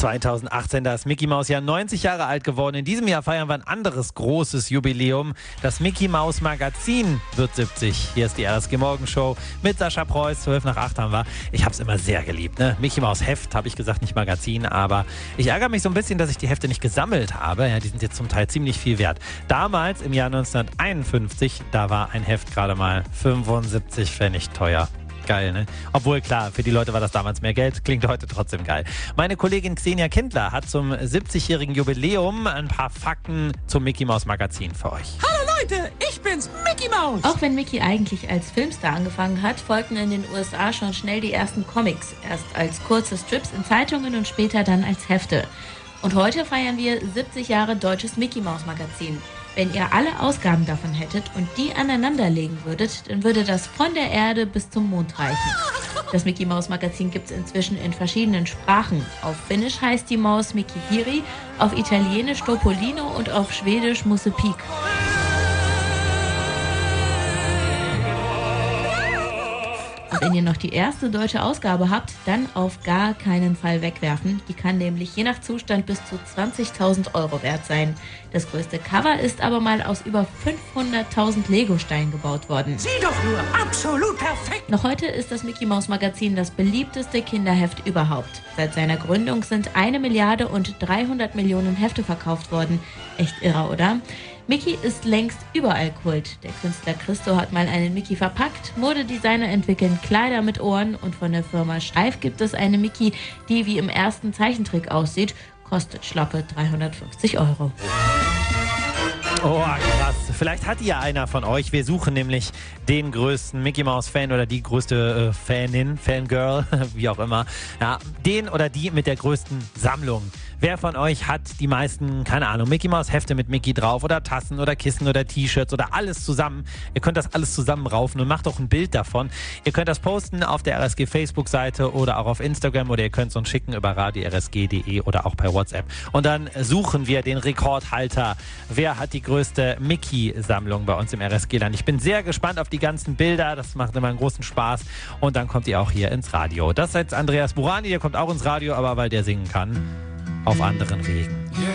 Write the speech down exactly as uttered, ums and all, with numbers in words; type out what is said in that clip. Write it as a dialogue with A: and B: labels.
A: zweitausendachtzehn, da ist Mickey Mouse ja neunzig Jahre alt geworden. In diesem Jahr feiern wir ein anderes großes Jubiläum. Das Mickey Mouse Magazin wird siebzig. Hier ist die R S G Morgenshow mit Sascha Preuß. zwölf nach acht haben wir. Ich habe es immer sehr geliebt. Ne? Mickey Mouse Heft, habe ich gesagt, nicht Magazin. Aber ich ärgere mich so ein bisschen, dass ich die Hefte nicht gesammelt habe. Ja, die sind jetzt zum Teil ziemlich viel wert. Damals, im Jahr neunzehnhunderteinundfünfzig, da war ein Heft gerade mal fünfundsiebzig Pfennig teuer. Geil, ne? Obwohl, klar, für die Leute war das damals mehr Geld, klingt heute trotzdem geil. Meine Kollegin Xenia Kindler hat zum siebzigjährigen Jubiläum ein paar Fakten zum Mickey Mouse Magazin für euch.
B: Hallo Leute, ich bin's, Mickey Mouse!
C: Auch wenn Mickey eigentlich als Filmstar angefangen hat, folgten in den U S A schon schnell die ersten Comics. Erst als kurze Strips in Zeitungen und später dann als Hefte. Und heute feiern wir siebzig Jahre deutsches Mickey Mouse Magazin. Wenn ihr alle Ausgaben davon hättet und die aneinanderlegen würdet, dann würde das von der Erde bis zum Mond reichen. Das Mickey Mouse Magazin gibt es inzwischen in verschiedenen Sprachen. Auf Finnisch heißt die Maus Mickey Hiri, auf Italienisch Topolino und auf Schwedisch Musse Pik. Und wenn ihr noch die erste deutsche Ausgabe habt, dann auf gar keinen Fall wegwerfen. Die kann nämlich je nach Zustand bis zu zwanzigtausend Euro wert sein. Das größte Cover ist aber mal aus über fünfhunderttausend Lego-Steinen gebaut worden.
B: Sieh doch nur, absolut perfekt!
C: Noch heute ist das Mickey Mouse Magazin das beliebteste Kinderheft überhaupt. Seit seiner Gründung sind eine Milliarde und dreihundert Millionen Hefte verkauft worden. Echt irre, oder? Mickey ist längst überall Kult. Der Künstler Christo hat mal einen Mickey verpackt, Modedesigner entwickeln Kleider mit Ohren und von der Firma Streif gibt es eine Mickey, die wie im ersten Zeichentrick aussieht, kostet schlappe dreihundertfünfzig Euro.
A: Oh, krass. Vielleicht hat ja einer von euch. Wir suchen nämlich den größten Mickey Mouse Fan oder die größte äh, Fanin, Fangirl, wie auch immer. Ja, den oder die mit der größten Sammlung. Wer von euch hat die meisten, keine Ahnung, Mickey Mouse Hefte mit Mickey drauf oder Tassen oder Kissen oder T-Shirts oder alles zusammen? Ihr könnt das alles zusammenraufen und macht doch ein Bild davon. Ihr könnt das posten auf der R S G Facebook-Seite oder auch auf Instagram oder ihr könnt es uns schicken über radio r s g punkt d e oder auch per WhatsApp. Und dann suchen wir den Rekordhalter. Wer hat die größte Mickey-Sammlung bei uns im R S G-Land? Ich bin sehr gespannt auf die ganzen Bilder. Das macht immer einen großen Spaß. Und dann kommt ihr auch hier ins Radio. Das ist jetzt Andreas Burani, der kommt auch ins Radio, aber weil der singen kann. Auf anderen Wegen.
B: Yeah.